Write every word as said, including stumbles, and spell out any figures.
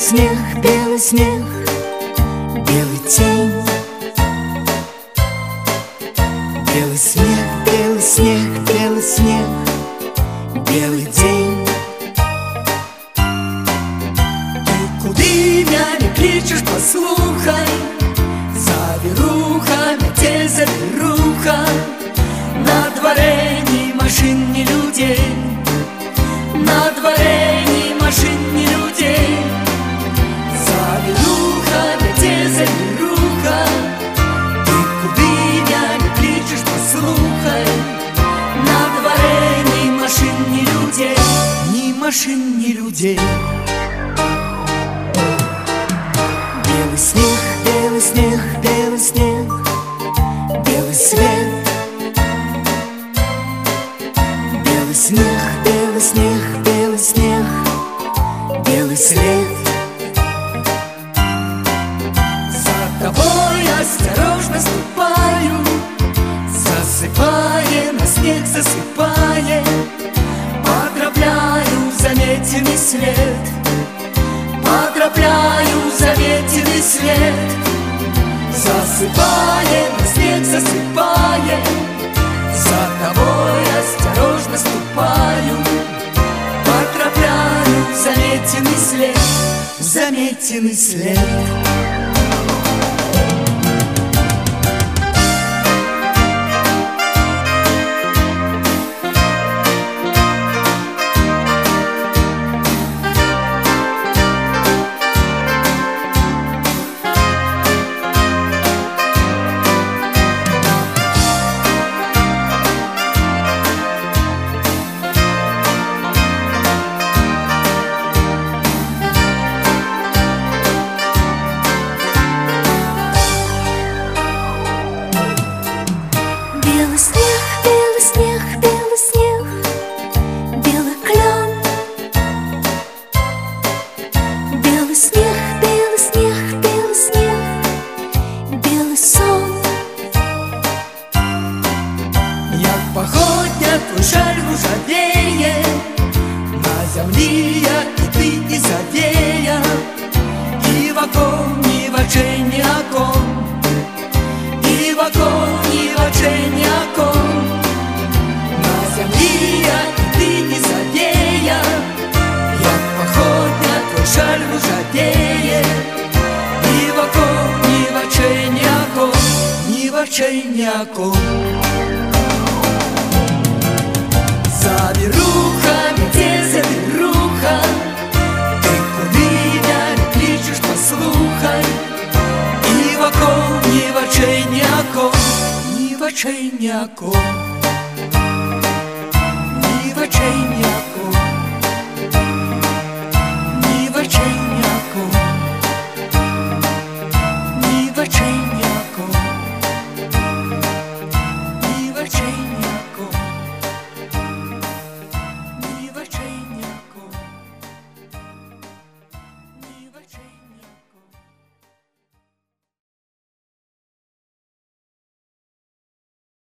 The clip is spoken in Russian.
снег, белый снег, белый тень. Белый снег, белый снег, белый снег, белый день. Ты куды меня не кличешь, послухай, завируха, метель, завируха. На дворе ни машин, ни людей, на дворе ни машин, ни людей. Завируха, метель, завируха. Ты куды меня не кличешь, послухай, на дворе ни машин, ни людей, ни машин, ни людей. Белый снег, белый снег, белый снег, белый свет. Белый снег, белый снег, белый снег, белый след. За тобой осторожно ступаю, засыпая, на снег засыпая. Поздравляю, заметенный след, поздравляю, заметенный след. Засыпая, на снег засыпая, за тобой осторожно ступаю. Поздравляю, заметенный след, заметенный след. Белый снег, белый снег, белый снег, белый клен. Белый снег, белый снег, белый снег, белый сон. Як походня, твой шаль ружавее, на землі я і ти, і завея, і в окон, ні в очей, ні окон, і в окон, ні в очей, ні окон. На землі я і ти, і завея, як походня, твой шаль ружавее, і в окон, ні в очей, ні окон, ні в очей, ні окон. Завируха, метель, завируха. Ты куды меня не кличешь, послухай, и в окон, ни в очей, ни окон, ни в очей, ни окон, ни в очей,